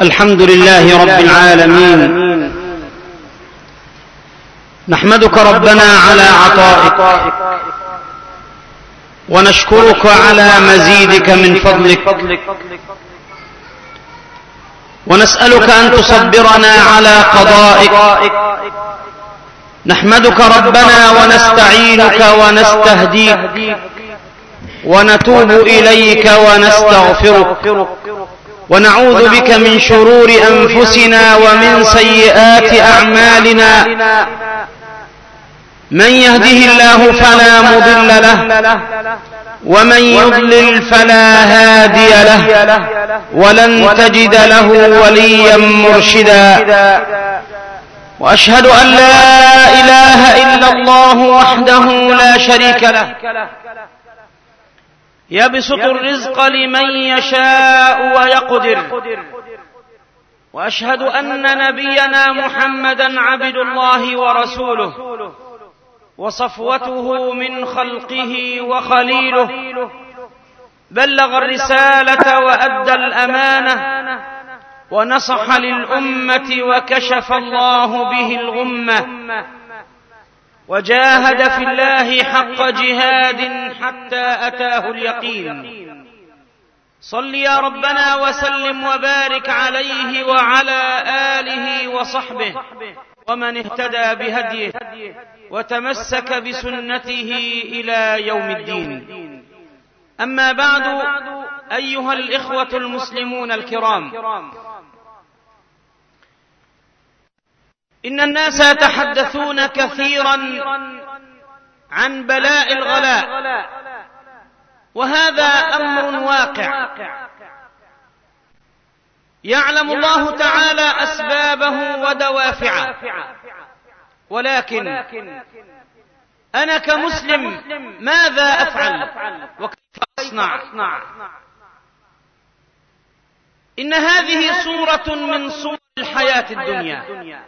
الحمد لله رب العالمين. نحمدك ربنا على عطائك، ونشكرك على مزيدك من فضلك، ونسألك أن تصبرنا على قضائك. نحمدك ربنا ونستعينك ونستهديك ونتوب إليك ونستغفرك، ونعوذ بك من شرور أنفسنا ومن سيئات أعمالنا. من يهده الله فلا مضل له، ومن يضلل فلا هادي له، ولن تجد له وليا مرشدا. وأشهد أن لا إله إلا الله وحده لا شريك له، يبسط الرزق لمن يشاء ويقدر. وأشهد أن نبينا محمدا عبد الله ورسوله، وصفوته من خلقه وخليله. بلغ الرسالة وأدى الأمانة، ونصح للأمة وكشف الله به الغمة، وجاهد في الله حق جهاد حتى أتاه اليقين. صل يا ربنا وسلم وبارك عليه وعلى آله وصحبه ومن اهتدى بهديه وتمسك بسنته إلى يوم الدين. أما بعد، أيها الإخوة المسلمون الكرام، إن الناس يتحدثون كثيرا عن بلاء الغلاء، وهذا أمر واقع يعلم الله تعالى أسبابه ودوافعه. ولكن أنا كمسلم ماذا أفعل وكيف أصنع؟ إن هذه صورة من صور الحياة الدنيا،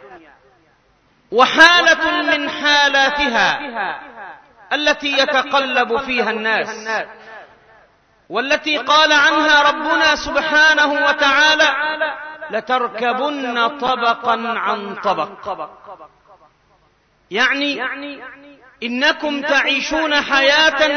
وحالة من حالاتها التي يتقلب فيها الناس، والتي قال عنها ربنا سبحانه وتعالى: لتركبن طبقا عن طبق. يعني إنكم تعيشون حياة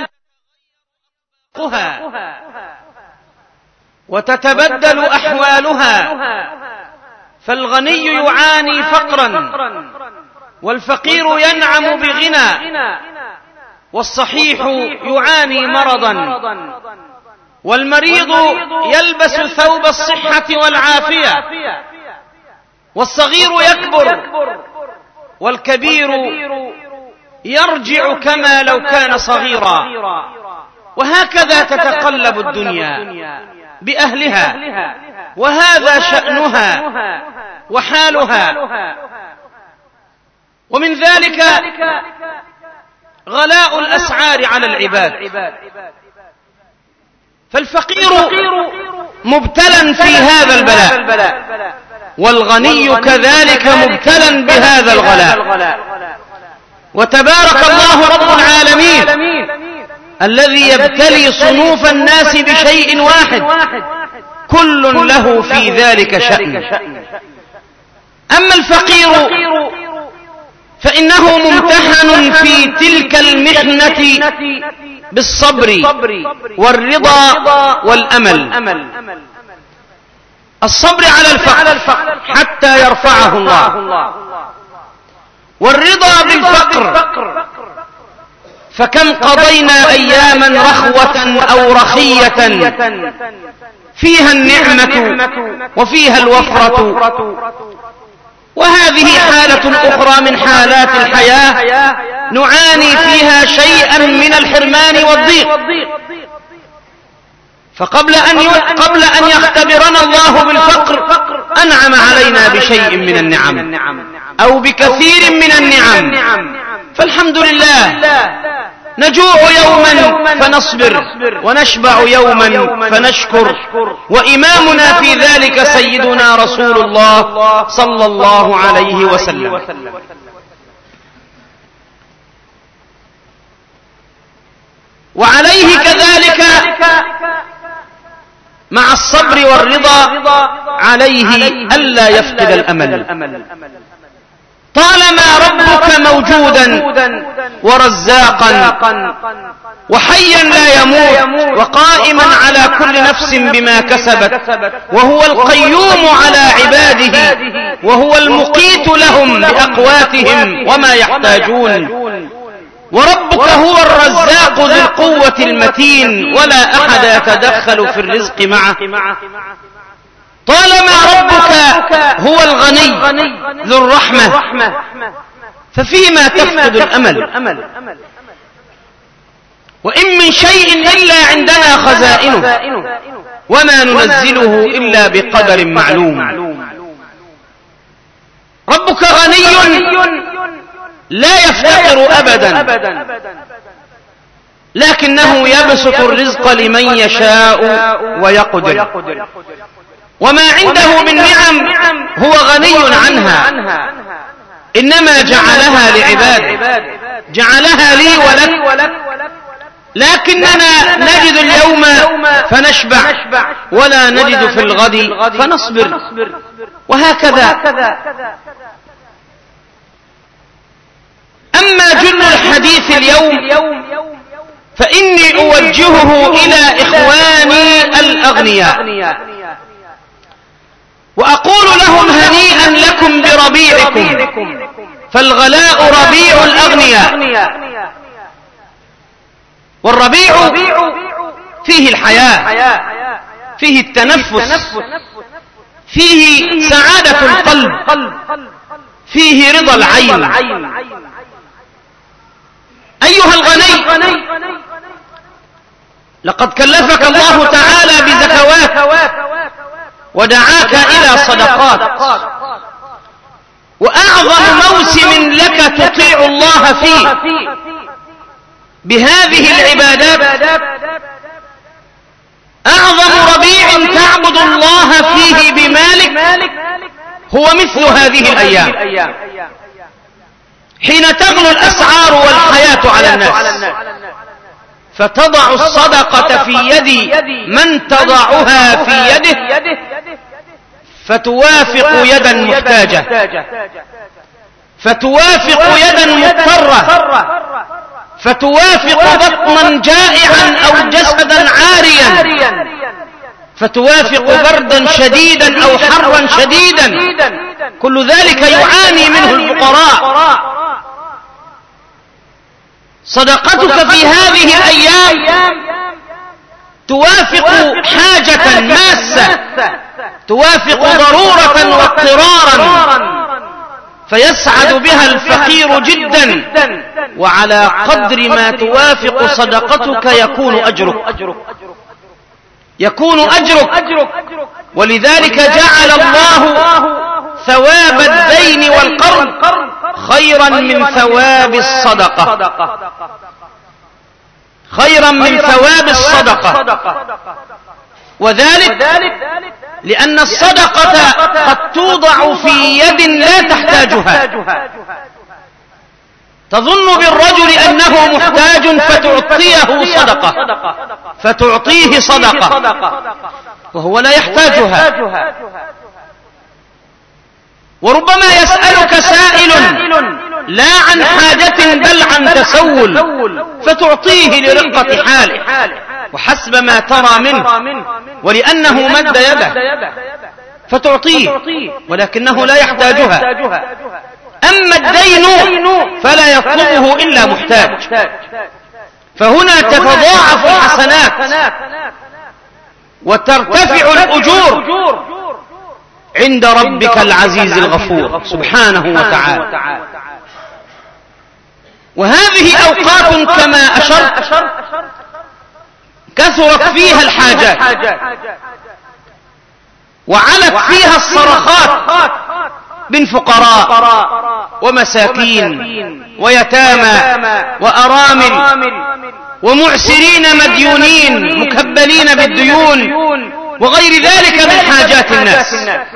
وتتبدل أحوالها، فالغني يعاني فقرا، والفقير ينعم بغنى، والصحيح يعاني مرضا، والمريض يلبس ثوب الصحة والعافية، والصغير يكبر، والكبير يرجع كما لو كان صغيرا. وهكذا تتقلب الدنيا بأهلها، وهذا شأنها وحالها. ومن ذلك غلاء الأسعار على العباد، فالفقير مبتلا في هذا البلاء، والغني كذلك مبتلا بهذا الغلاء. وتبارك الله رب العالمين الذي يبتلي صنوف الناس بشيء واحد، كل له في ذلك شأن. أما الفقير فإنه ممتحن في تلك المحنة بالصبر والرضا والأمل. الصبر على الفقر حتى يرفعه الله، والرضا بالفقر، فكم قضينا أياما رخوة أو رخية فيها النعمة وفيها الوفرة، وهذه حالة أخرى من حالات الحياة نعاني فيها شيئا من الحرمان والضيق. فقبل أن يختبرنا الله بالفقر أنعم علينا بشيء من النعم أو بكثير من النعم، فالحمد لله. نجوع يوما فنصبر، ونشبع يوما فنشكر، وإمامنا في ذلك سيدنا رسول الله صلى الله عليه وسلم. وعليه كذلك مع الصبر والرضا عليه ألا يفقد الأمل. طالما ربك موجودا ورزاقا وحيا لا يموت وقائما على كل نفس بما كسبت، وهو القيوم على عباده، وهو المقيت لهم بأقواتهم وما يحتاجون، وربك هو الرزاق ذو القوة المتين ولا أحد يتدخل في الرزق معه. طالما ربك هو الغني ذو الرحمة ففيما تفقد الأمل؟ وإن من شيء إلا عندنا خزائنه وما ننزله إلا بقدر معلوم. ربك غني لا يفتقر أبدا، لكنه يبسط الرزق لمن يشاء ويقدر، وما عنده من نعم هو غني عنها، إنما جعلها لعباده، جعلها لي ولك، لكننا نجد اليوم فنشبع ولا نجد في الغد فنصبر، وهكذا. أما جل الحديث اليوم فإني أوجهه إلى إخواني الأغنياء وأقول لهم هنيئا لكم بربيعكم، فالغلاء ربيع الأغنياء، والربيع فيه الحياة، فيه التنفس، فيه سعادة القلب، فيه رضا العين. أيها الغني، لقد كلفك الله تعالى بزكوات ودعاك إلى صدقات، وأعظم موسم لك تطيع الله فيه بهذه العبادات، أعظم ربيع تعبد الله فيه بمالك هو مثل هذه الأيام، حين تغلو الأسعار والحياة على الناس، فتضع الصدقة في يد من تضعها في يده فتوافق يدا محتاجة، فتوافق يدا مضطرة، فتوافق بطنا جائعا أو جسدا عاريا، فتوافق بردا شديدا أو حرا شديدا، كل ذلك يعاني منه الفقراء. صدقتك في هذه الأيام توافق حاجة ماسة، توافق ضرورة واضطرارا، فيسعد بها الفقير جدا، وعلى قدر ما توافق صدقتك يكون أجرك. ولذلك جعل الله ثواب الدين والقرض خيرا من ثواب الصدقة، خيرا من ثواب الصدقة، وذلك لأن الصدقة قد توضع في يد لا تحتاجها. تظن بالرجل أنه محتاج فتعطيه صدقة وهو لا يحتاجها. وربما يسألك سائل لا عن حاجة بل عن تسول، فتعطيه لرقة حاله وحسب ما ترى منه، ولأنه مد يده فتعطيه ولكنه لا يحتاجها. أما الدين فلا يطلبه إلا محتاج، فهنا تتضاعف الحسنات وترتفع الأجور عند ربك العزيز الغفور سبحانه وتعالى. وهذه أوقات كما أشرت كثرت فيها الحاجات وعلت فيها الصرخات من فقراء ومساكين ويتامى وأرامل ومعسرين مديونين مكبلين بالديون وغير ذلك من حاجات الناس.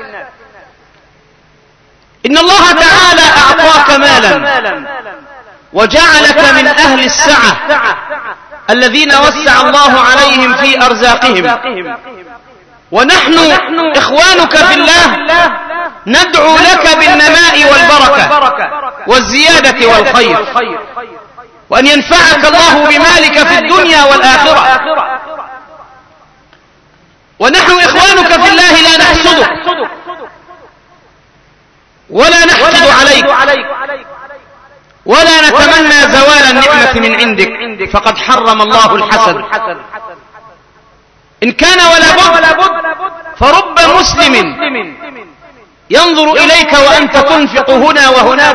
إن الله تعالى أعطاك مالا وجعلك من أهل السعة الذين وسع الله عليهم في أرزاقهم، ونحن إخوانك في الله ندعو لك بالنماء والبركة والزيادة والخير، وأن ينفعك الله بمالك في الدنيا والآخرة. ونحن إخوانك في الله لا نحسدك ولا نحقد عليك ولا نتمنى زوال النعمة من عندك، فقد حرم الله الحسد. إن كان ولا بد فرب مسلم ينظر إليك وأنت تنفق هنا وهناك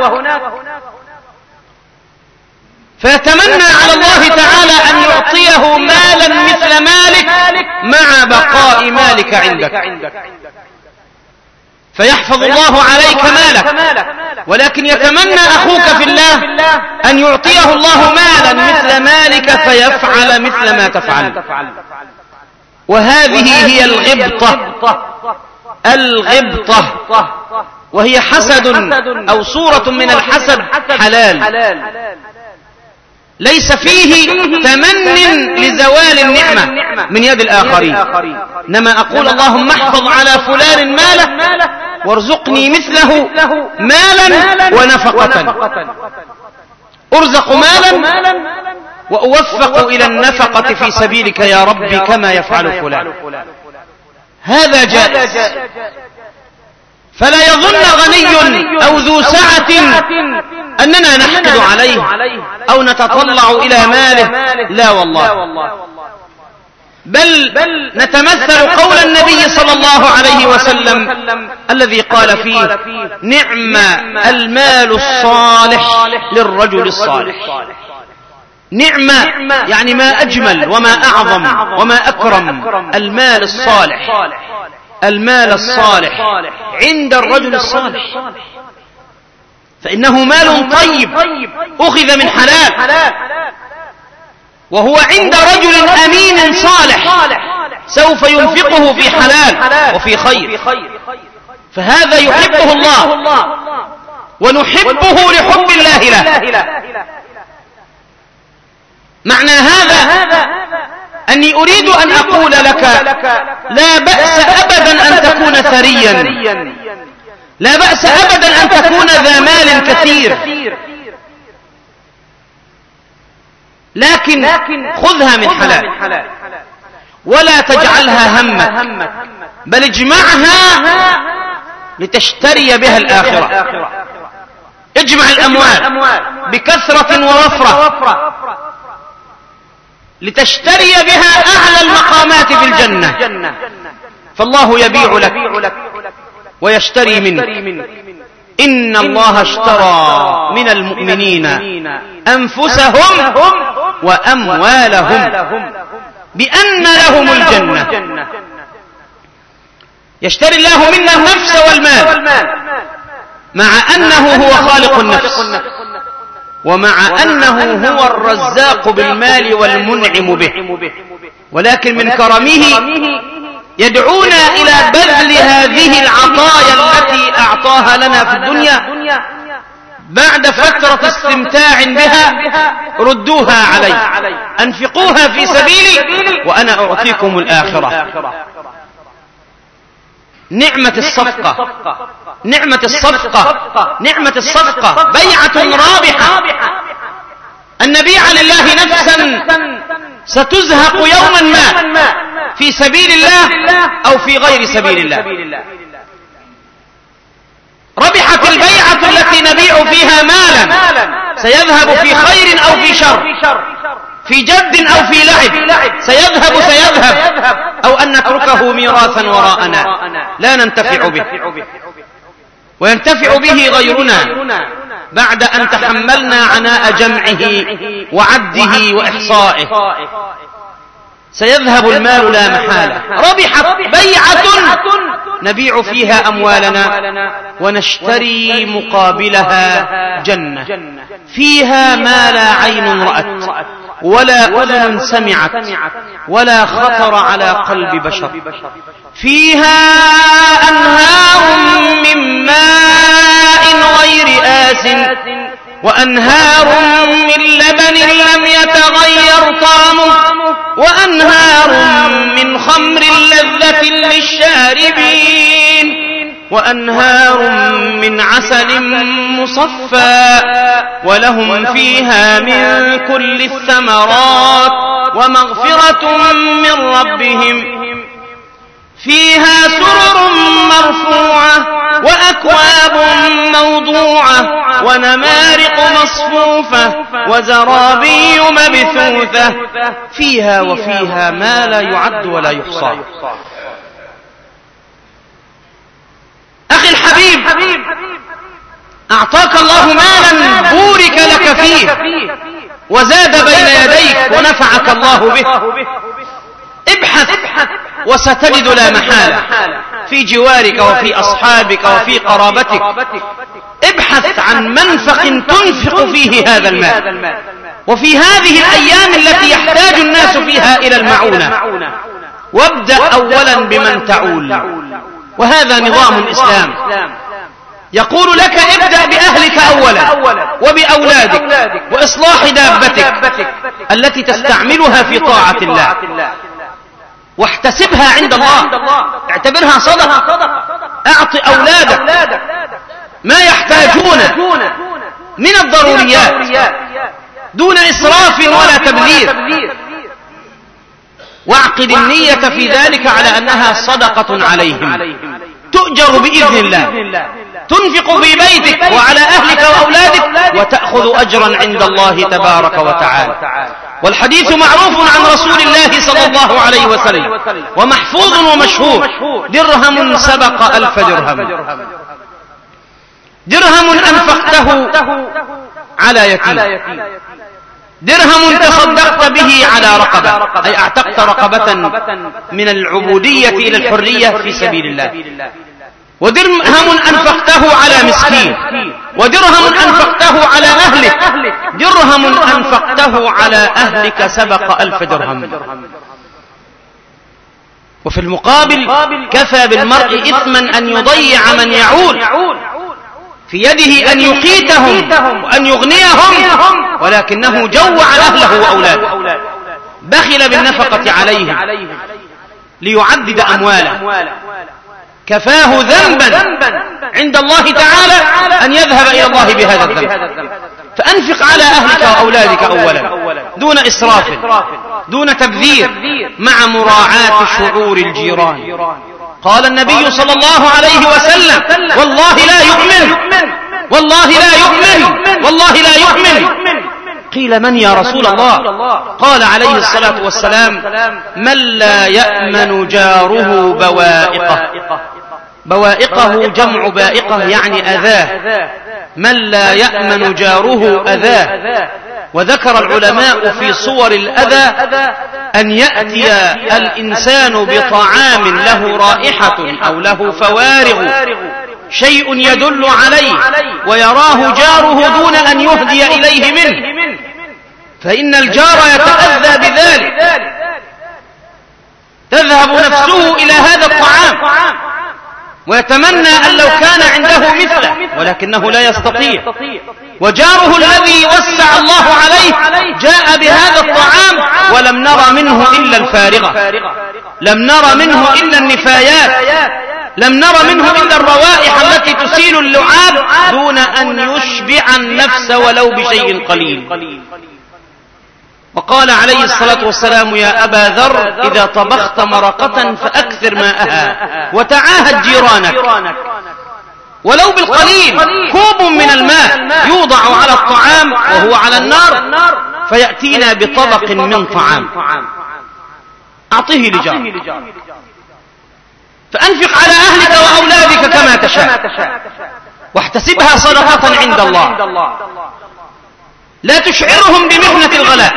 فيتمنى على الله تعالى أن يعطيه مالا مثل مالك مع بقاء مالك عندك، فيحفظ الله عليك مالك. ولكن يتمنى أخوك في الله أن يعطيه الله مالا مثل مالك فيفعل مثل ما تفعل. وهذه هي الغبطة، وهي حسد أو صورة من الحسد حلال، ليس فيه تمن لزوال النعمة من يد الآخرين، إنما أقول اللهم احفظ على فلان ماله وارزقني مثله مالا ونفقة، أرزق مالا وأوفق إلى النفقة في سبيلك يا ربي كما يفعل فلان. هذا جائز. فلا يظن غني أو ذو سعة أننا نحقد عليه أو نتطلع إلى ماله، لا والله، بل نتمثل قول النبي صلى الله عليه وسلم الذي قال فيه: نعم المال الصالح للرجل الصالح. نعم يعني ما أجمل وما أعظم وما أكرم المال الصالح، المال الصالح عند الرجل الصالح، فإنه مال طيب أخذ من حلال، وهو عند رجل أمين صالح سوف ينفقه في حلال وفي خير، فهذا يحبه الله ونحبه لحب الله له. معنى هذا أني أريد أن أقول لك لا بأس أبدا أن تكون ثريا، لا بأس أبدا أن تكون ذا مال كثير، لكن خذها من حلال ولا تجعلها همك، بل اجمعها لتشتري بها الآخرة. اجمع الأموال بكثرة ووفرة لتشتري بها أعلى المقامات في الجنة، فالله يبيع لك ويشتري منك. إن الله اشترى من المؤمنين أنفسهم وأموالهم بأن لهم الجنة. يشتري الله منا النفس والمال، مع أنه هو خالق النفس، ومع أنه هو الرزاق بالمال والمنعم به، ولكن من كرمه يدعونا إلى بذل هذه العطايا التي أعطاها لنا في الدنيا. بعد فترة استمتاع بها ردوها علي، أنفقوها في سبيلي وأنا أعطيكم الآخرة. نعمة الصفقة، نعمة الصفقة، نعمة الصفقة، بيعة رابحة، أن نبيع لله نفسا ستزهق يوما ما في سبيل الله أو في غير سبيل الله. ربحت البيعة التي نبيع فيها مالا سيذهب في خير أو في شر، في جد أو في لعب، سيذهب أو أن نتركه ميراثا وراءنا لا ننتفع به وينتفع به غيرنا بعد أن تحملنا عناء جمعه وعده وإحصائه. سيذهب المال لا محالة. ربحت بيعة نبيع فيها أموالنا ونشتري مقابلها جنة فيها ما لا عين رأت ولا أذن سمعت ولا خطر على قلب بشر، فيها أنهار من ماء غير آسن وأنهار من لبن لم يتغير طعمه وأنهار من خمر لذة لذة للشاربين وأنهار من عسل مصفى ولهم فيها من كل الثمرات ومغفرة من ربهم فيها سرر مرفوعة وأكواب موضوعة ونمارق مصفوفة وزرابي مبثوثة فيها وفيها ما لا يعد ولا يحصى. أخي الحبيب، أعطاك الله مالا بورك لك فيه وزاد بين يديك ونفعك الله به. ابحث وستجد لا محالة في جوارك وفي أصحابك وفي قرابتك. ابحث عن منفق تنفق فيه هذا المال. وفي هذه الأيام التي يحتاج الناس فيها إلى المعونة وابدأ أولا بمن تعول، وهذا نظام الإسلام. يقول لك ابدأ بأهلك أولا وبأولادك وإصلاح دابتك التي تستعملها في طاعة الله، واحتسبها عند الله، اعتبرها صدقة. اعط أولادك ما يحتاجون من الضروريات دون إسراف ولا تبذير، واعقد النية في ذلك على أنها صدقة عليهم تؤجر بإذن الله، تنفق في بيتك وعلى أهلك وأولادك وتأخذ أجرا عند الله تبارك وتعالى. والحديث معروف عن رسول الله صلى الله عليه وسلم ومحفوظ ومشهور: درهم سبق 1000 درهم. درهم أنفقته على يتيم، درهم تصدقت به على رقبة، أي اعتقت رقبة من العبودية إلى الحرية في سبيل الله. ودرهم أنفقته على مسكين، ودرهم أنفقته على أهلك، درهم أنفقته على أهلك سبق 1000 درهم. وفي المقابل كفى بالمرء إثما أن يضيع من يعول، في يده أن يقيتهم وأن يغنيهم ولكنه جوع أهله وأولاده، بخل بالنفقة عليهم ليعدد أمواله. كفاه ذنبا عند الله تعالى أن يذهب إلى الله بهذا الذنب. فأنفق على أهلك وأولادك أولا دون إسراف دون تبذير، مع مراعاة شعور الجيران. قال النبي صلى الله عليه وسلم: والله لا يؤمن، والله لا يؤمن، والله لا يؤمن. قيل: من يا رسول الله؟ قال عليه الصلاة والسلام: من لا يأمن جاره بوائقه. بوائقه جمع بائقة يعني أذاه، من لا يأمن جاره أذاه. وذكر العلماء في صور الأذى أن يأتي الإنسان بطعام له رائحة أو له فوارغ، شيء يدل عليه، ويراه جاره دون أن يهدي إليه منه، فإن الجار يتأذى بذلك، تذهب نفسه إلى هذا الطعام ويتمنى أن لو كان عنده مثله، ولكنه لا يستطيع. وجاره الذي وسع الله عليه جاء بهذا الطعام ولم نرى منه إلا الفارغة، لم نرى منه إلا النفايات، لم نرى منه إلا الروائح التي تسيل اللعاب دون أن يشبع النفس ولو بشيء قليل. وقال عليه الصلاة والسلام: يا أبا ذر، إذا طبخت مرقة فأكثر ماءها وتعاهد جيرانك، ولو بالقليل، كوب من الماء يوضع على الطعام وهو على النار فيأتينا بطبق من طعام، أعطه لجار. فأنفق على أهلك وأولادك كما تشاء، واحتسبها صدقة عند الله، لا تشعرهم بمحنة الغلاء،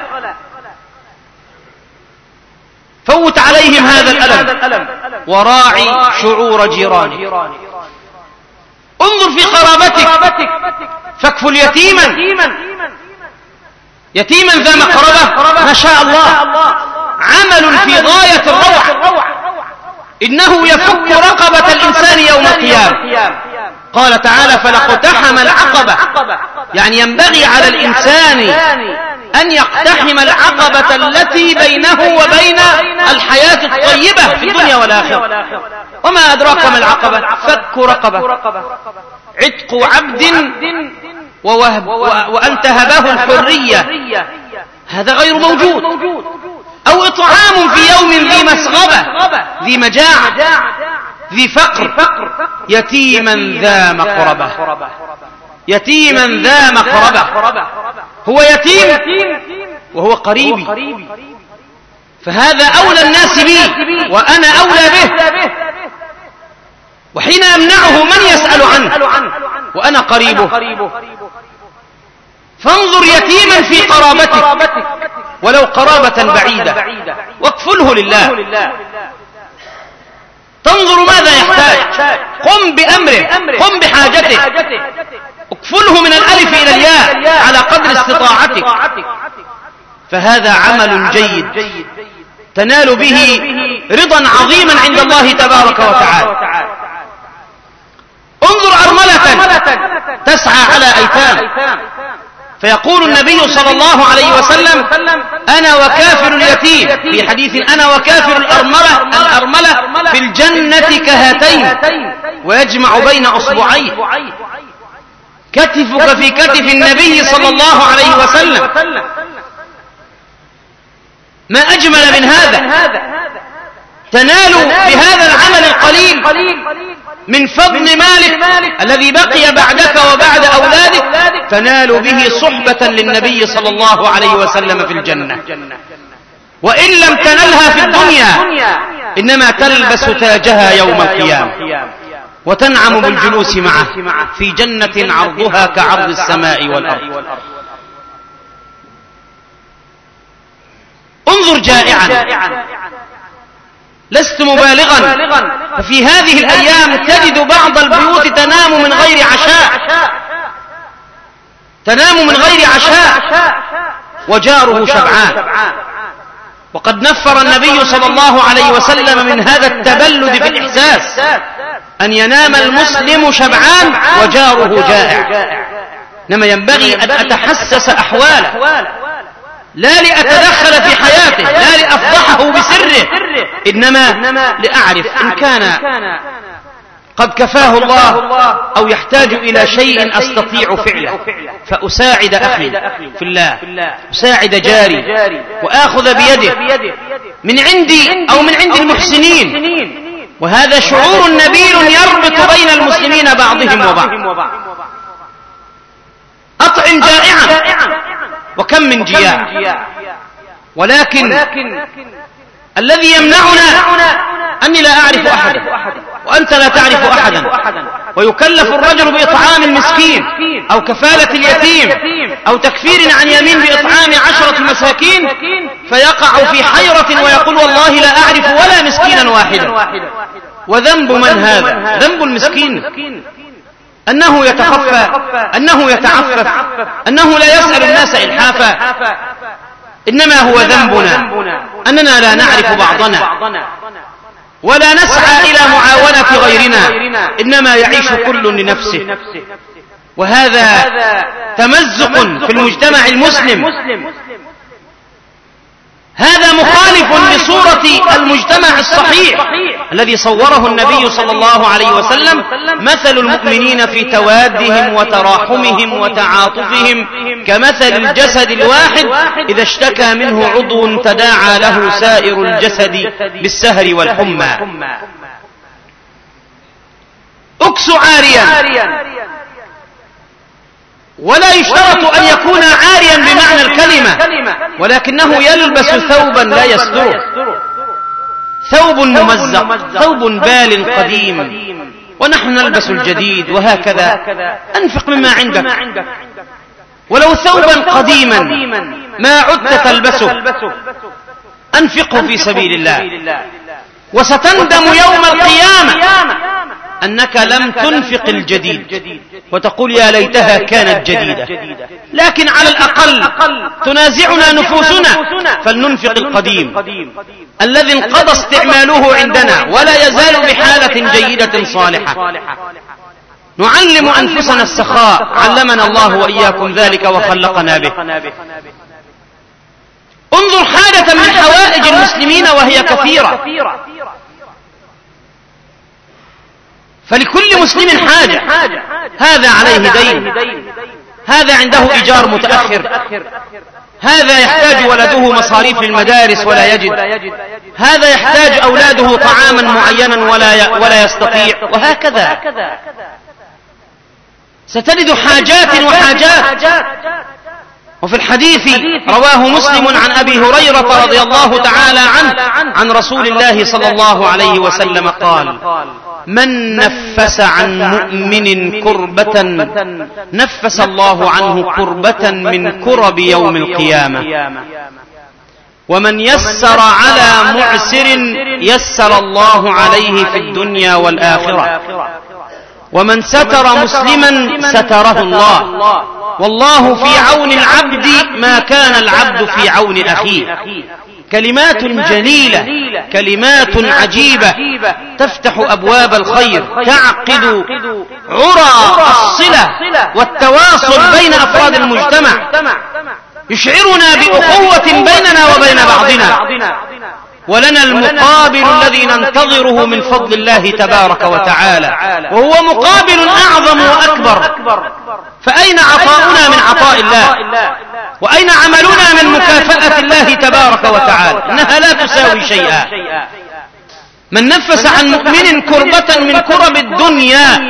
فوت عليهم هذا الألم، وراعي شعور جيرانك. انظر في قرابتك، فاكفل يتيما ذا مقربة، ما شاء الله، عمل في غاية الروعة، إنه يفك رقبة الإنسان يوم القيامة. قال تعالى: فلاقتحم العقبة، يعني ينبغي على الإنسان أن يقتحم العقبة التي بينه وبين الحياة الطيبة في الدنيا والآخرة. وما أدراك ما العقبة؟ فك رقبة، عتق عبد وأن تهبه الحرية، هذا غير موجود. أو إطعام في يوم ذي مسغبة، ذي مجاعة، ذي فقر، يتيما ذا مقربة. يتيما ذا مقربة، هو يتيم وهو قريبي، فهذا أولى الناس بي وأنا أولى به، وحين أمنعه من يسأل عنه وأنا قريبه. فانظر يتيما في قرابتك ولو قرابة بعيدة واكفله لله. تنظر ماذا يحتاج، قم بأمره، قم بحاجته، اكفله من الألف إلى الياء على قدر استطاعتك. فهذا عمل جيد تنال به رضا عظيما عند الله تبارك وتعالى. انظر أرملة تسعى على أيتام، فيقول النبي صلى الله عليه وسلم: أنا وكافر اليتيم، في حديث: أنا وكافر الأرملة في الجنة كهاتين، ويجمع بين أصبعيه، كتفك في كتف النبي صلى الله عليه وسلم. ما أجمل من هذا، تنال بهذا العمل القليل من فضل مالك الذي بقي بعدك وبعد أولادك، تنال به صحبة للنبي صلى الله عليه وسلم في الجنة. وإن لم تنلها في الدنيا إنما تلبس تاجها يوم القيامة وتنعم بالجلوس معه في جنة عرضها كعرض السماء والأرض. انظر جائعا، لست مبالغا، ففي هذه الأيام تجد بعض البيوت تنام من غير عشاء، تنام من غير عشاء وجاره شبعان. وقد نفر النبي صلى الله عليه وسلم من هذا التبلد في الإحساس، أن ينام المسلم شبعان وجاره جائع. إنما ينبغي أن أتحسس أحواله، لا لأتدخل في حياته، لا لأفضحه بسره، إنما لأعرف إن كان قد كفاه الله أو يحتاج إلى شيء أستطيع فعله فأساعد أخي في الله، أساعد جاري، وآخذ بيده من عندي أو من عند المحسنين. وهذا شعور نبيل يربط بين المسلمين بعضهم وبعض. أطعم جائعا، وكم من جياع، ولكن الذي يمنعنا أني لا أعرف أحدا وأنت لا تعرف أحدا، ويكلف الرجل بإطعام المسكين أو كفالة اليتيم أو تكفير عن يمين بإطعام 10 مساكين، فيقع في حيرة ويقول: والله لا أعرف ولا مسكينا واحدا. وذنب من هذا؟ ذنب المسكين أنه يتخفى، أنه يتعفف، أنه لا يسأل الناس إلحافا. إنما هو ذنبنا أننا لا نعرف بعضنا ولا نسعى إلى معاونة غيرنا، إنما يعيش كل لنفسه. وهذا تمزق في المجتمع المسلم، هذا مخالف لصورة المجتمع الصحيح الذي صوره النبي صلى الله عليه وسلم: مثل المؤمنين في توادهم وتراحمهم وتعاطفهم كمثل الجسد الواحد إذا اشتكى منه عضو تداعى له سائر الجسد بالسهر والحمى. أكس عاريا، ولا يشترط أن يكون عاريا بمعنى الكلمة، ولكنه يلبس ثوبا لا يستره، ثوب ممزق، ثوب بال قديم، ونحن نلبس الجديد. وهكذا أنفق مما عندك، ولو ثوبا قديما ما عدت تلبسه أنفقه في سبيل الله، وستندم يوم القيامة أنك لم تنفق الجديد وتقول: يا ليتها كانت جديدة. لكن على الأقل تنازعنا نفوسنا فلننفق القديم الذي انقضى استعماله عندنا ولا يزال بحالة جيدة صالحة. نعلم أنفسنا السخاء، علمنا الله وإياكم ذلك وخلقنا به. انظر حاجة من حوائج المسلمين وهي كثيرة، فلكل مسلم حاجة. هذا عليه دين، هذا عنده إيجار متأخر، هذا يحتاج ولده مصاريف المدارس ولا يجد، هذا يحتاج أولاده طعاما معينا ولا يستطيع، وهكذا ستجد حاجات وحاجات. وفي الحديث رواه مسلم عن أبي هريرة رضي الله تعالى عنه عن رسول الله صلى الله عليه وسلم قال: من نفس عن مؤمن كربة نفس الله عنه كربة من كرب يوم القيامة، ومن يسر على معسر يسر الله عليه في الدنيا والآخرة، ومن ستر مسلما ستره الله، والله في عون العبد ما كان العبد في عون أخيه. كلمات جليلة، كلمات عجيبة تفتح أبواب الخير، تعقد عرى الصلة والتواصل بين أفراد المجتمع، يشعرنا بأخوة بيننا وبين بعضنا، ولنا المقابل الذي ننتظره من فضل الله تبارك وتعالى، وهو مقابل أعظم وأكبر. فأين عطاؤنا من عطاء الله؟ وأين عملنا من مكافأة الله تبارك وتعالى؟ إنها لا تساوي شيئا. من نفس عن مؤمن كربة من كرب الدنيا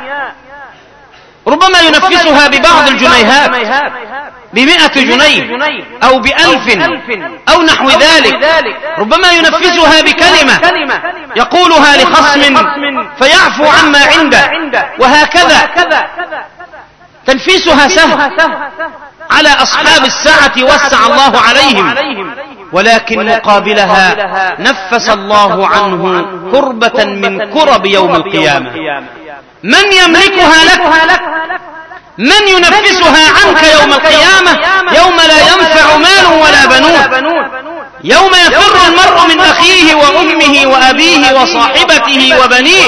ربما ينفسها ببعض الجنيهات، ب100 جنيه أو ب1000 أو نحو ذلك، ربما ينفسها بكلمة يقولها لخصم فيعفو عما عنده، وهكذا. تنفيسها سهل على أصحاب السعة وسع الله عليهم، ولكن مقابلها نفس الله عنه كربة من كرب يوم القيامة. من يملكها لك؟ من ينفسها عنك يوم القيامة؟ يوم لا ينفع مال ولا بنون، يوم يفر المرء من أخيه وأمه وأبيه وصاحبته وبنيه.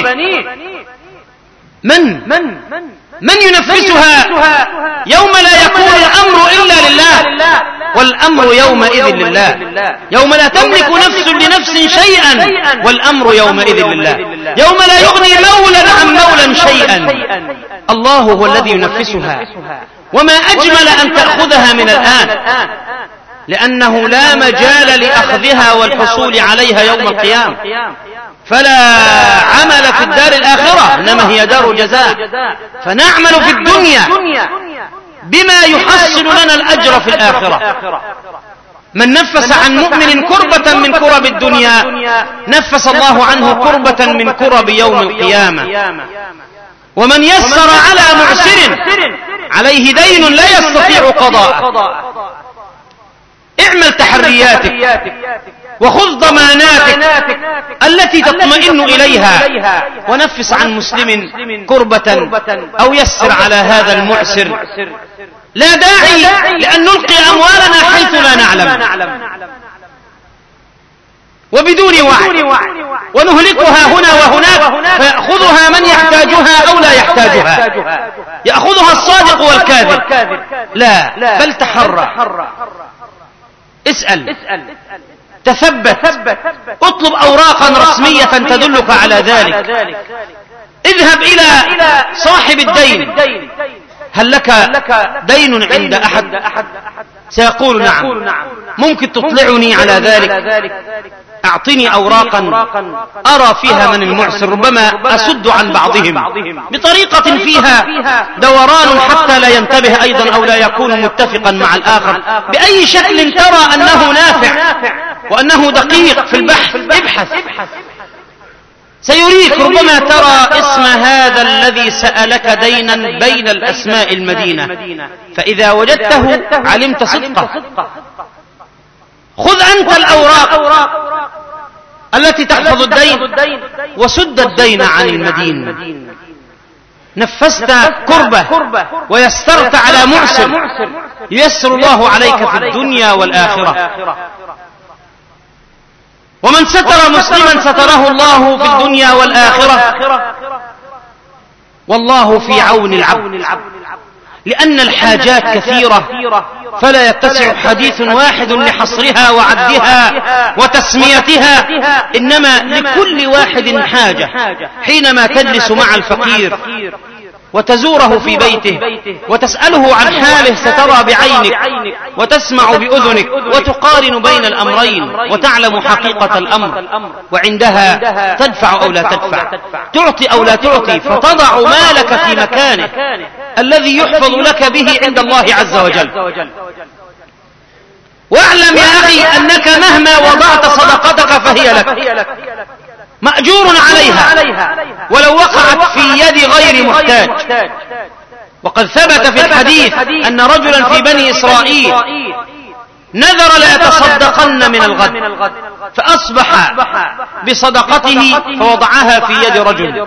من ينفسها يوم لا يكون الأمر إلا لله، والأمر يومئذ لله، يوم لا تملك نفس لنفس شيئا والأمر يومئذ لله، يوم لا يغني مولى عن مولى شيئا. الله هو الذي ينفسها، وما أجمل أن تأخذها من الآن، لأنه لا مجال لأخذها والحصول عليها يوم القيامة، فلا عمل في الدار الآخرة، إنما هي دار جزاء. فنعمل في الدنيا بما يحصل لنا الأجر في الآخرة. من نفس عن مؤمن كربة من كرب الدنيا نفس الله عنه كربة من كرب يوم القيامة. ومن يسر على معسر عليه دين لا يستطيع قضاءه، اعمل تحرياتك وخذ ضماناتك التي تطمئن إليها، ونفس عن مسلم كربة أو يسر على هذا المعسر. لا داعي لأن نلقي أموالنا حيث لا نعلم وبدون وعي، ونهلكها هنا وهناك، فيأخذها من يحتاجها أو لا يحتاجها، يأخذها الصادق والكاذب. لا، بل تحرى، اسأل، تثبت، اطلب أوراقا رسمية تدلك على ذلك، اذهب إلى صاحب الدين، هل لك دين عند أحد؟ سيقول نعم. ممكن تطلعني على ذلك؟ أعطني أوراقا أرى فيها من المعسر، ربما أسد عن بعضهم بطريقة فيها دوران حتى لا ينتبه أيضا أو لا يكون متفقا مع الآخر، بأي شكل ترى أنه نافع وأنه دقيق في البحث، ابحث، سيريك. ربما ترى اسم هذا الذي سألك دينا بين الأسماء المدينة، فإذا وجدته علمت صدقه. خذ أنت الأوراق التي تحفظ الدين وسد الدين عن المدين. نفست كربة ويسرت على معسر، ييسر الله عليك في الدنيا والآخرة. ومن ستر مسلما ستره الله في الدنيا والآخرة، والله في عون العبد. لأن الحاجات كثيرة فلا يتسع حديث واحد لحصرها وعدها وتسميتها، إنما لكل واحد حاجة. حينما تجلس مع الفقير وتزوره في بيته وتسأله عن حاله سترى بعينك وتسمع بأذنك وتقارن بين الأمرين وتعلم حقيقة الأمر، وعندها تدفع أو لا تدفع، تعطي أو لا تعطي، فتضع مالك في مكانه الذي يحفظ لك به عند الله عز وجل. واعلم يا أخي أنك مهما وضعت صدقتك فهي لك، مأجور عليها ولو وقعت في يد غير محتاج. وقد ثبت في الحديث أن رجلا في بني إسرائيل نذر ليتصدقن من الغد، فأصبح بصدقته فوضعها في يد رجل،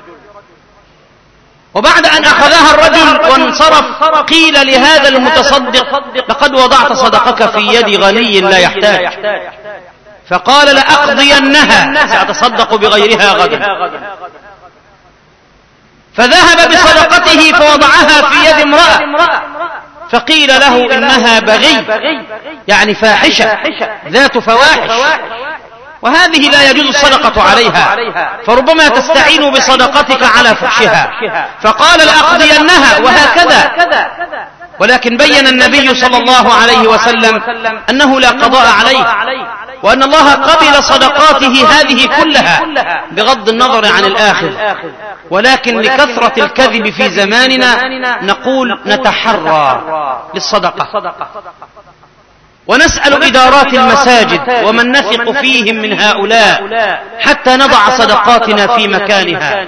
وبعد أن أخذها الرجل وانصرف قيل لهذا المتصدق لقد وضعت صدقك في يد غني لا يحتاج، فقال لأقضينها، سأتصدق بغيرها غدا. فذهب بصدقته فوضعها في يد امرأة، فقيل له إنها بغي، يعني فاحشة ذات فواحش، وهذه لا يجوز الصدقة عليها، فربما تستعين بصدقتك على فحشها، فقال لأقضينها وهكذا. ولكن بين النبي صلى الله عليه وسلم أنه لا قضاء عليه، وأن الله قبل صدقاته هذه كلها بغض النظر عن الآخر. ولكن لكثرة الكذب في زماننا نقول نتحرى للصدقة، ونسأل إدارات المساجد ومن نثق فيهم من هؤلاء حتى نضع صدقاتنا في مكانها.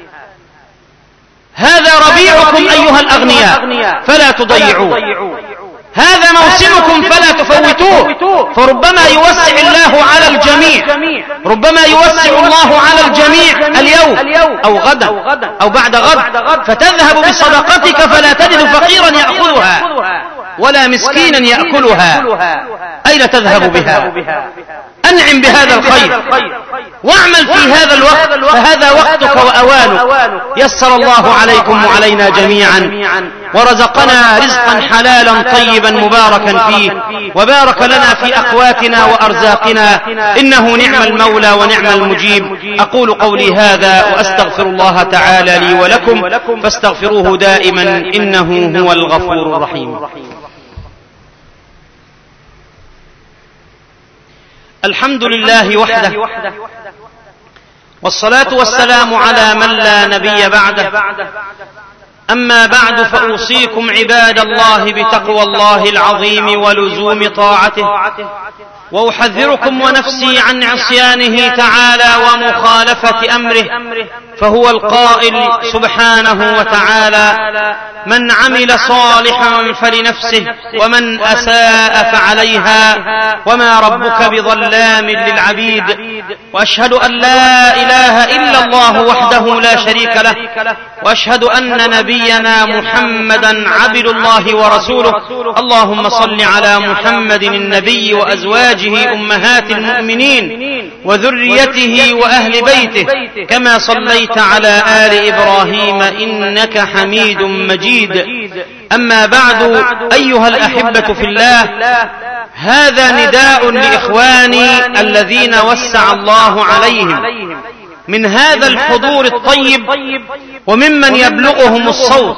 هذا ربيعكم أيها الأغنياء فلا تضيعوه، هذا موسمكم فلا تفوتوه، فربما يوسع الله على الجميع، ربما يوسع الله على الجميع اليوم أو غدا أو بعد غد، فتذهب بصدقتك فلا تجد فقيرا يأخذها ولا مسكينا يأكلها. أين تذهب بها؟ أنعم بهذا الخير واعمل في هذا الوقت، فهذا وقتك وأوانك. يسر الله عليكم وعلينا جميعا، ورزقنا رزقا حلالا طيبا مباركا فيه، وبارك لنا في أقواتنا وأرزاقنا، إنه نعم المولى ونعم المجيب. أقول قولي هذا وأستغفر الله تعالى لي ولكم، فاستغفروه دائما إنه هو الغفور الرحيم. الحمد لله وحده، والصلاة والسلام على من لا نبي بعده. أما بعد، فأوصيكم عباد الله بتقوى الله العظيم ولزوم طاعته، وأحذركم ونفسي عن عصيانه تعالى ومخالفة أمره، فهو القائل سبحانه وتعالى: من عمل صالحا فلنفسه ومن أساء فعليها وما ربك بظلام للعبيد. وأشهد أن لا إله إلا الله وحده لا شريك له، وأشهد أن نبينا محمدا عبد الله ورسوله. اللهم صل على محمد النبي وأزواجه أمهات المؤمنين وذريته وأهل بيته، كما صليت على آل إبراهيم إنك حميد مجيد. أما بعد، أيها الأحبة في الله، هذا نداء لإخواني الذين وسع الله عليهم من هذا الحضور الطيب وممن يبلغهم الصوت.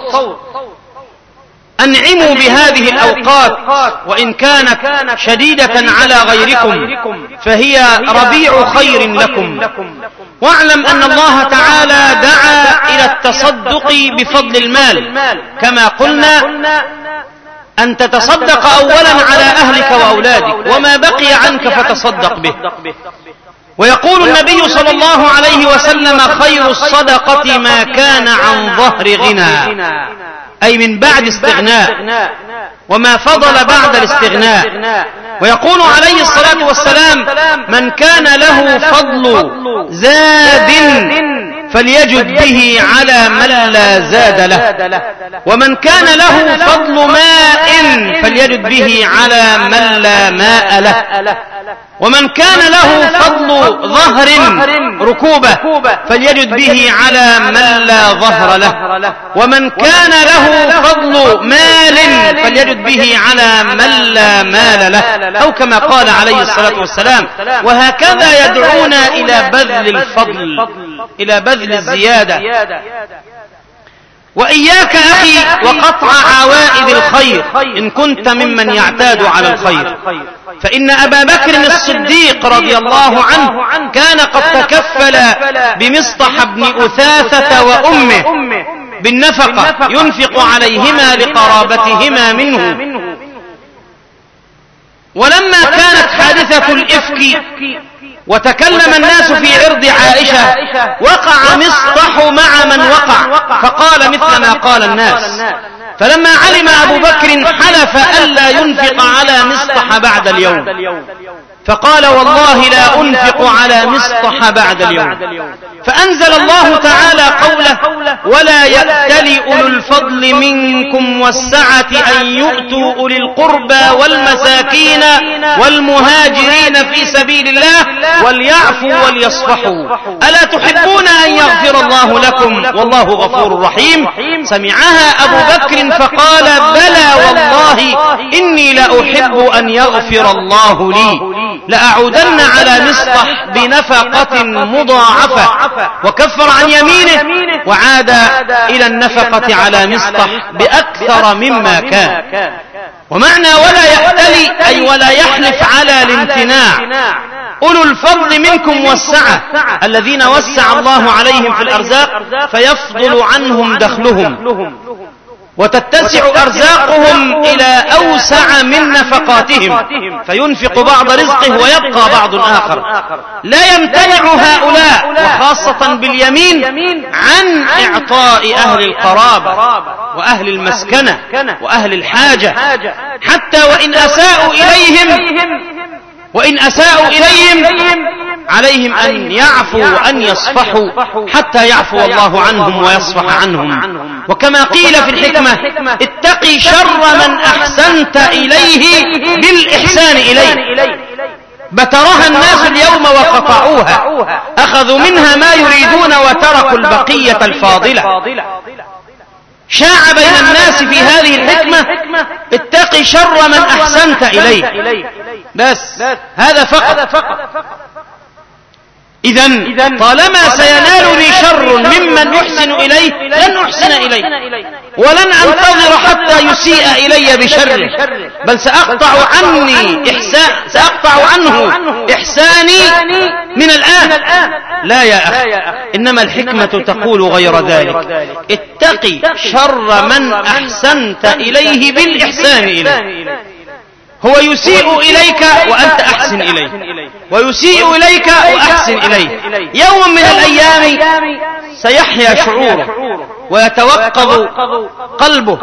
أنعموا بهذه الأوقات، وإن كانت شديدة على غيركم فهي ربيع خير لكم. واعلم أن الله تعالى دعا إلى التصدق بفضل المال، كما قلنا أن تتصدق أولا على أهلك وأولادك، وما بقي عنك فتصدق به. ويقول النبي صلى الله عليه وسلم: خير الصدقة ما كان عن ظهر غنى، أي من بعد استغناء، وما فضل بعد الاستغناء. ويقول عليه الصلاة والسلام: من كان له فضل زاد فليجد به على من لا زاد له، ومن كان له فضل ماء فليجد به على من لا ماء له. ومن كان له فضل ظهر ركوبة فليجد به على من لا ظهر له، ومن كان له فضل مال فليجد به على من لا مال له، أو كما قال عليه الصلاة والسلام. وهكذا يدعونا إلى بذل الفضل، إلى بذل الزيادة. وإياك أخي وقطع عوائد الخير إن كنت ممن يعتاد على الخير، فإن أبا بكر الصديق رضي الله عنه كان قد تكفل بمصطح بن أثاثة وأمه بالنفقة ينفق عليهما لقرابتهما منه. ولما كانت حادثة الإفك وتكلم الناس في عرض عائشة وقع مصطح مع من وقع فقال مثل ما قال الناس، فلما علم أبو بكر حلف ألا ينفق على مصطح بعد اليوم، فقال والله لا أنفق على مصطح بعد اليوم. فأنزل الله تعالى قوله ولا يأتل أولو الفضل منكم والسعة أن يؤتوا أولي القربى والمساكين والمهاجرين في سبيل الله وليعفوا وليصفحوا ألا تحبون أن يغفر الله لكم والله غفور رحيم. سمعها أبو بكر فقال بلى والله إني لأحب أن يغفر الله لي، لأعودن على مصطح بنفقة مضاعفة، وكفر عن يمينه وعاد إلى النفقة على مصطح بأكثر مما كان. ومعنى ولا يحتلي أي ولا يحلف على الامتناع. أولو الفضل منكم والسعة الذين وسع الله عليهم في الأرزاق فيفضل عنهم دخلهم وتتسع أرزاقهم إلى أوسع من نفقاتهم، فينفق بعض رزقه ويبقى بعض آخر. لا يمتنع هؤلاء وخاصة باليمين عن إعطاء أهل القرابة وأهل المسكنة وأهل الحاجة، حتى وإن أساءوا إليهم عليهم أن يعفوا وأن يصفحوا حتى يعفو الله عنهم ويصفح عنهم. وكما قيل في الحكمة اتقي شر من أحسنت إليه بالإحسان إليه. بترها الناس اليوم وقطعوها، أخذوا منها ما يريدون وتركوا البقية الفاضلة. شاع بين الناس في هذه الحكمة اتقي شر من أحسنت إليه، بس هذا فقط. إذن طالما سينالني شر ممن يحسن إليه لن أحسن إليه، ولن أنتظر حتى يسيء إلي بشر، بل سأقطع عنه إحساني من الآن. لا يا أخي، إنما الحكمة تقول غير ذلك. اتقي شر من أحسنت إليه بالإحسان إليه. هو يسيء إليك وأنت أحسن إليه، ويسيء إليك وأحسن إليه. يوم من الأيام سيحيا شعوره ويتوقظ قلبه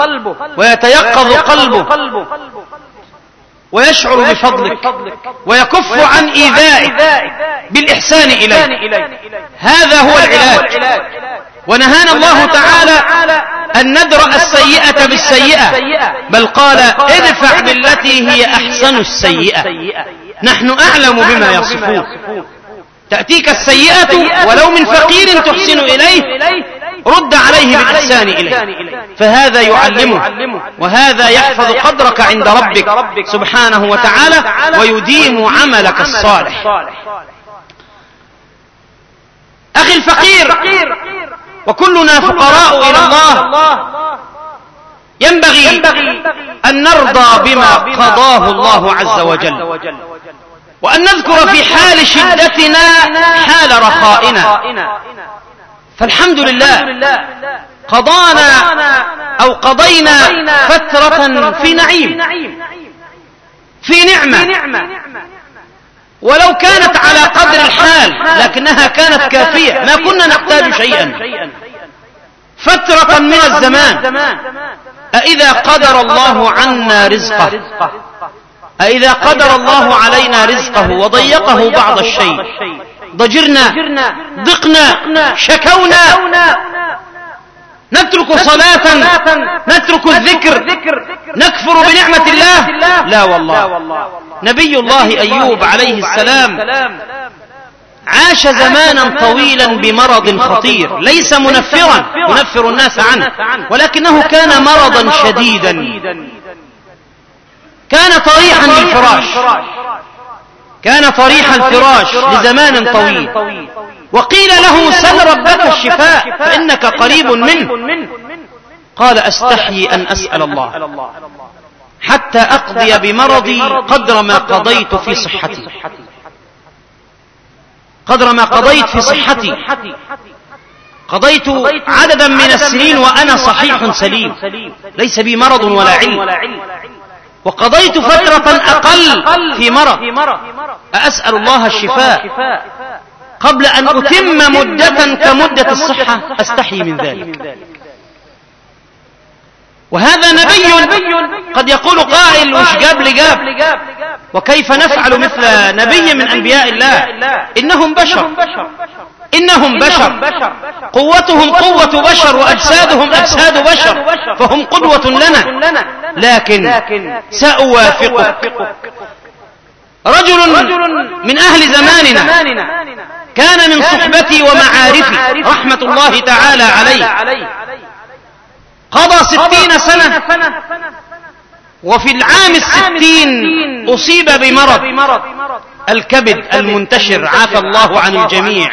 ويشعر بفضلك ويكف عن إيذائك بالإحسان إليه. هذا هو العلاج. ونهانا الله تعالى أن ندرأ السيئة بالسيئة، بل قال ادفع بالتي هي أحسن السيئة. نحن أعلم بما يصفون. تأتيك السيئة ولو من فقير تحسن إليه رد عليه بالإحسان إليه، فهذا يعلمه وهذا يحفظ قدرك عند ربك سبحانه وتعالى ويديم عملك الصالح. أخي الفقير، وكلنا فقراء إلى الله، ينبغي أن نرضى بما قضاه الله عز وجل، وأن نذكر في حال شدتنا حال رخائنا. فالحمد لله قضينا فترة في نعيم، في نعمة، ولو كانت على قدر الحال لكنها كانت كافية، ما كنا نحتاج شيئا. فترة من الزمان أإذا قدر الله عنا رزقه، أإذا قدر الله علينا رزقه وضيقه بعض الشيء ضجرنا، ضقنا، شكونا، نترك نترك صلاة، نترك الذكر، نكفر بنعمة الله؟ لا والله. نبي الله أيوب عليه السلام عاش زمانا طويلا بمرض خطير، ليس منفرا ينفر الناس عنه، ولكنه كان مرضا شديدا، كان طريحا للفراش، كان طريح الفراش لزمان طويل، وقيل له سل ربك الشفاء فإنك قريب منه، قال أستحيي أن أسأل الله حتى أقضي بمرضي قدر ما قضيت في صحتي، قدر ما قضيت في صحتي، قضيت عددا من السنين وأنا صحيح سليم ليس بي مرض ولا علم، وقضيت فترة أقل في مرض، أسأل الله الشفاء قبل أن أتم مدة كمدة الصحة؟ أستحي من ذلك. وهذا نبي. قد يقول قائل وش جاب لي جاب، وكيف نفعل مثل نبي من أنبياء الله؟ إنهم بشر، إنهم بشر، قوتهم قوة بشر وأجسادهم أجساد بشر، فهم قدوة لنا. لكن سأوافقك، رجل من أهل زماننا كان من صحبتي ومعارفي رحمة الله تعالى عليه، قضى 60 سنة، وفي العام 60 أصيب بمرض الكبد المنتشر، عافى الله عن الجميع،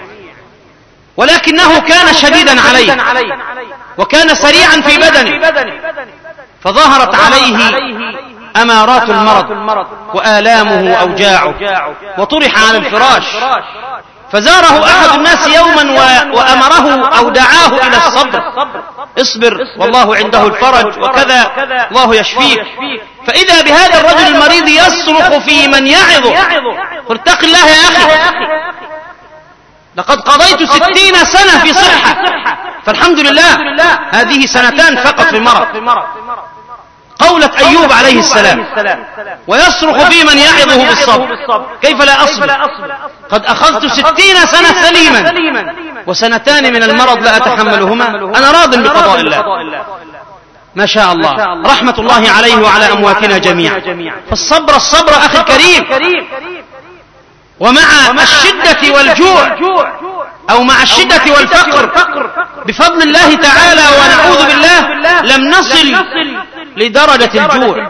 ولكنه كان شديدا عليه وكان سريعا في بدنه، فظهرت عليه أمارات المرض وآلامه وأوجاعه، وطرح على الفراش، فزاره أحد الناس يوما وأمره أو دعاه إلى الصبر، اصبر والله عنده الفرج وكذا، الله يشفيك. فإذا بهذا الرجل المريض يصرخ في من يعظه، قل اتق الله يا أخي، لقد قضيت 60 سنة في صحة، فالحمد لله هذه سنتان فقط في المرض. قولة أيوب عليه السلام، ويصرخ في من يعظه بالصبر، كيف لا أصبر؟ قد أخذت 60 سنة سليما وسنتان من المرض لا أتحملهما، أنا راض بقضاء الله. ما شاء الله، رحمة الله عليه وعلى أمواتنا جميعا. فالصبر الصبر أخي الكريم، ومع الشدة والجوع أو مع الشدة والفقر بفضل الله تعالى ونعوذ بالله لم نصل لدرجة الجوع،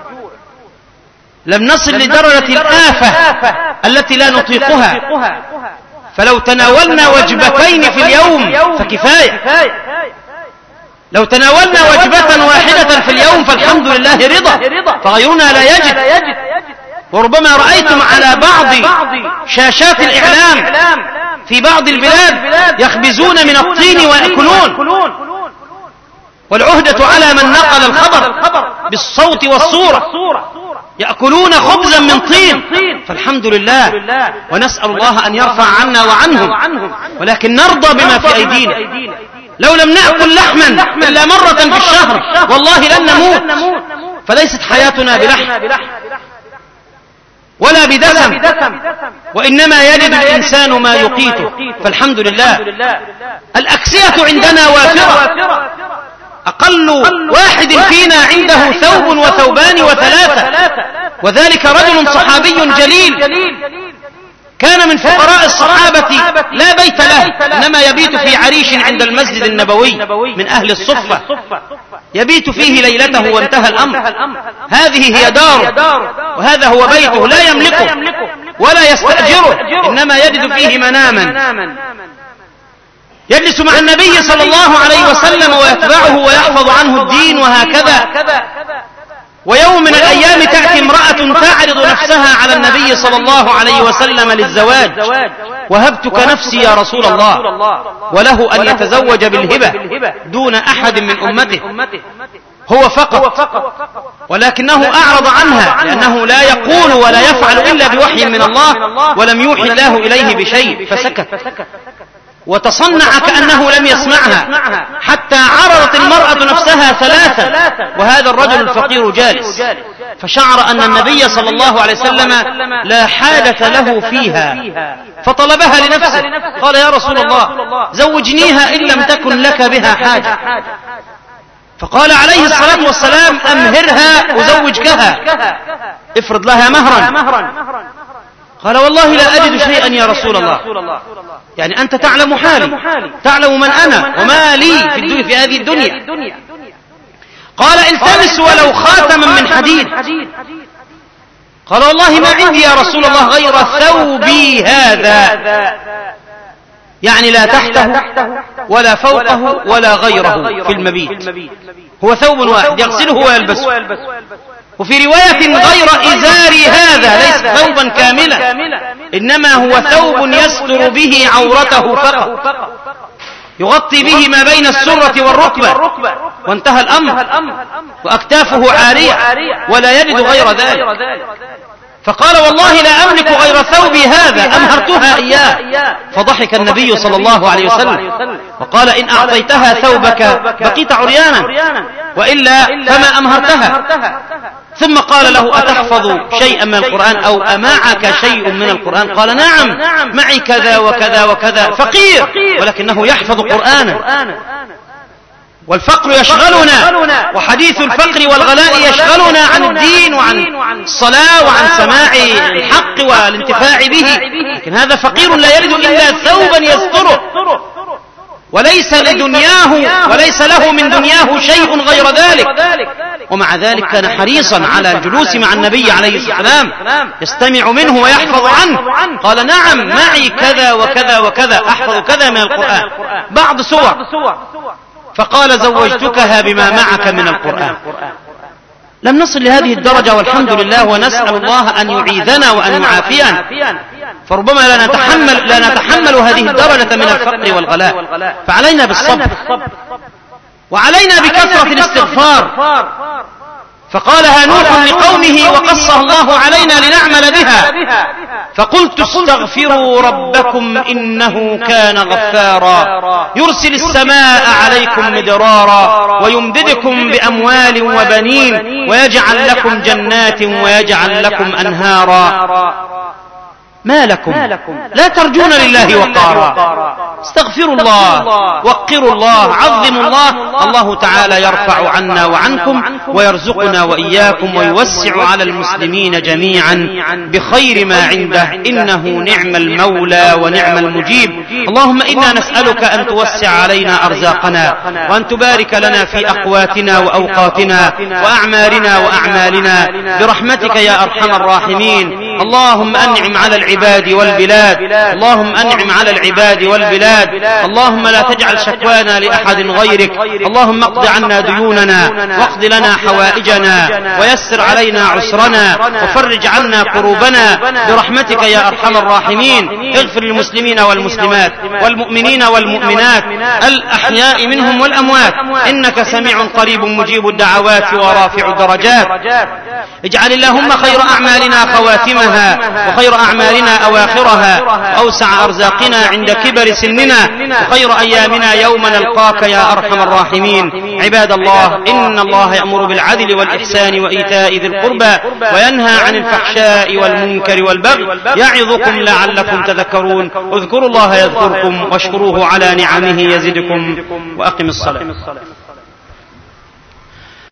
لم نصل لدرجة الآفة التي لا نطيقها، فلو تناولنا وجبتين في اليوم فكفاية، لو تناولنا وجبة واحدة في اليوم فالحمد لله رضا، فغيرنا لا يجد. وربما رأيتم على بعض شاشات الإعلام في بعض البلاد يخبزون من الطين ويأكلون، والعهدة على من نقل الخبر بالصوت والصورة، يأكلون خبزا من طين، فالحمد لله، ونسأل الله أن يرفع عنا وعنهم، ولكن نرضى بما في أيدينا. لو لم نأكل لحما إلا مرة في الشهر والله لن نموت، فليست حياتنا بلحم ولا بدسم، وإنما يجد الإنسان ما يقيته، فالحمد لله. الأكسية عندنا وافرة، أقل واحد فينا عنده ثوب وثوبان وثلاثة، وذلك رجل صحابي جليل كان من فقراء الصحابة لا بيت له، إنما يبيت في عريش عند المسجد النبوي من أهل الصفة، يبيت فيه ليلته وانتهى الأمر. هذه هي داره وهذا هو بيته، لا يملكه ولا يستأجره، إنما يجد فيه مناما، يجلس مع النبي صلى الله عليه وسلم ويتبعه ويحفظ عنه الدين وهكذا. ويوم من الأيام تأتي امرأة تعرض نفسها على النبي صلى الله عليه وسلم للزواج، وهبتك نفسي يا رسول الله، وله أن يتزوج بالهبة دون أحد من أمته، هو فقط، ولكنه أعرض عنها لأنه لا يقول ولا يفعل إلا بوحي من الله، ولم يوحي الله إليه بشيء، فسكت وتصنع كأنه لم يسمعها، حتى عرضت المرأة نفسها ثلاثة وهذا الرجل الفقير جالس، فشعر أن النبي صلى الله عليه وسلم لا حاجة له فيها فطلبها لنفسه، قال يا رسول الله زوجنيها إن لم تكن لك بها حاجة، فقال عليه الصلاة والسلام أمهرها أزوجكها، افرض لها مهرا. قال والله لا أجد شيئا يا رسول الله، يعني أنت تعلم حالي، تعلم من أنا وما لي في هذه الدنيا. قال التمس ولو خاتما من حديد. قال والله ما عندي يا رسول الله غير ثوبي هذا، يعني لا تحته ولا فوقه ولا غيره في المبيت، هو ثوب واحد يغسله ويلبسه. وفي رواية غير إزاري هذا، ليس ثوبا كاملا إنما هو ثوب يستر به عورته فقط، يغطي به ما بين السرة والركبة وانتهى الأمر، وأكتافه عارية ولا يجد غير ذلك. فقال والله لا أملك غير ثوبي هذا أمهرتها إياه. فضحك النبي صلى الله عليه وسلم وقال إن أعطيتها ثوبك بقيت عريانا وإلا فما أمهرتها. ثم قال له أتحفظ شيئا من القرآن أو أمعك شيء من القرآن؟ قال نعم معي كذا وكذا وكذا، فقير ولكنه يحفظ قرآنا. والفقر يشغلنا، وحديث الفقر والغلاء يشغلنا عن الدين وعن الصلاة وعن سماع الحق والانتفاع به، لكن هذا فقير لا يجد إلا ثوبا يستره وليس لدنياه وليس له من دنياه شيء غير ذلك، ومع ذلك كان حريصا على الجلوس مع النبي عليه الصلاة والسلام يستمع منه ويحفظ عنه. قال نعم معي كذا وكذا وكذا، أحفظ كذا من القرآن بعض سور. فقال زوجتكها بما معك من القرآن. لم نصل لهذه الدرجة والحمد لله، ونسأل الله أن يعيذنا وأن يعافينا، فربما لا نتحمل هذه الدرجة من الفقر والغلاء. فعلينا بالصبر وعلينا بكثرة الاستغفار. فقالها نوح لقومه وقصها الله علينا لنعمل بها، فقلت استغفروا ربكم إنه كان غفارا يرسل السماء عليكم مدرارا ويمددكم بأموال وبنين ويجعل لكم جنات ويجعل لكم أنهارا. ما لكم لا ترجون لله وقارا؟ استغفروا الله، وقروا الله، عظموا الله. الله تعالى يرفع عنا وعنكم ويرزقنا وإياكم ويوسع على المسلمين جميعا بخير ما عنده، إنه نعم المولى ونعم المجيب. اللهم إنا نسألك أن توسع علينا أرزاقنا، وأن تبارك لنا في أقواتنا وأوقاتنا وأعمارنا وأعمالنا برحمتك يا أرحم الراحمين. اللهم أنعم على العباد والبلاد، اللهم أنعم على العباد والبلاد، اللهم لا تجعل شكوانا لأحد غيرك، اللهم اقض عنا ديوننا واقض لنا حوائجنا ويسر علينا عسرنا وفرج عنا كروبنا برحمتك يا أرحم الراحمين. اغفر للمسلمين والمسلمات والمؤمنين والمؤمنات الأحياء منهم والأموات، إنك سميع قريب مجيب الدعوات ورافع الدرجات. اجعل اللهم خير أعمالنا خواتمها وخير أعمالنا أواخرها وأوسع أرزاقنا عند كبر سننا وخير أيامنا يوم نلقاك يا أرحم الراحمين. عباد الله، إن الله يأمر بالعدل والإحسان وإيتاء ذي القربى وينهى عن الفحشاء والمنكر والبغي يعظكم لعلكم تذكرون. اذكروا الله يذكركم واشكروه على نعمه يزدكم، وأقم الصلاة.